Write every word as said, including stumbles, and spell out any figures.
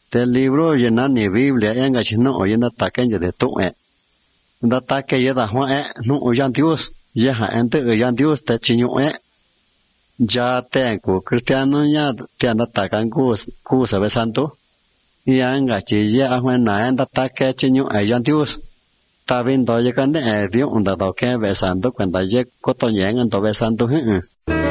Del libro llena ni Biblia en gachino o yenda taken de tu e. Da take yeda Juan e no oyan Dios, ya ente oyan Dios te chiño e. Ya tengo cristiano ya te anda takan gus gus ave santo. Ya ngachi ya Juan na enda take chiño oyan Dios. Ta vindo ya kan e dio unda do ke ve santo cuando ye cotoñen en do ve santo.